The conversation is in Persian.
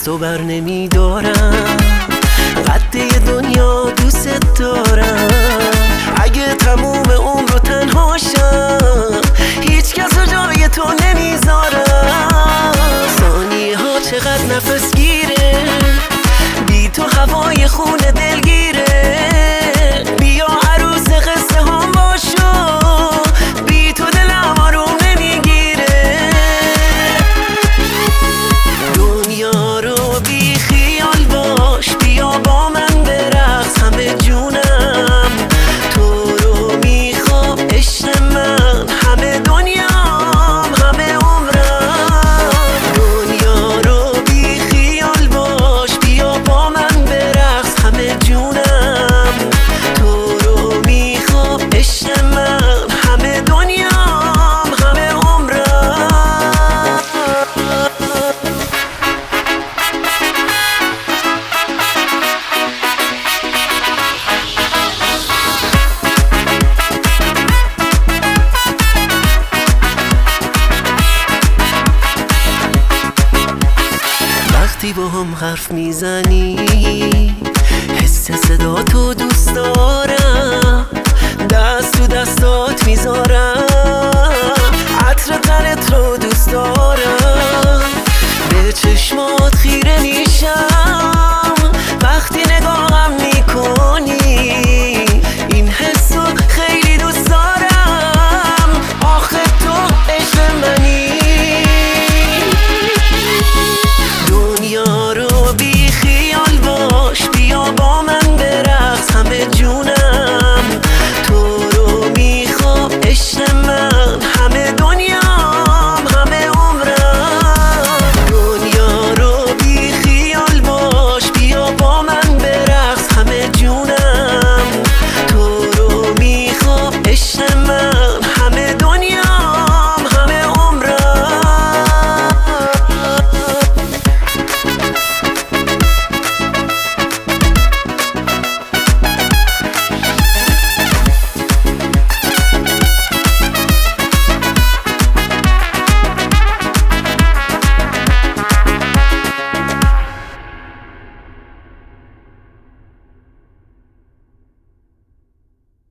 تو بر نمیدارم، قد دنیا دوست دارم. اگه تموم عمر رو تنها شم، هیچ کس رو جای تو نمیذارم. ثانیه ها چقدر نفس گیره، بی تو هوای خون دلگیره. بیا عروس قصه هم باشو، بی تو دلم آروم نمیگیره. دنیا رو بی خیال باش، بیا با من برقص همه جونم. تو رو میخوام عشق من، همه دنیام همه عمرم. دنیا رو بی خیال باش، بیا با من برقص همه جونم. تو رو میخوام عشق من، همه دنیام همه عمرم. وقتی با هم حرف میزنی، حس صدا تو دوست دارم. دست تو دستات میذارم، عطر تنت رو دوست دارم. به چشمات خیره میشم،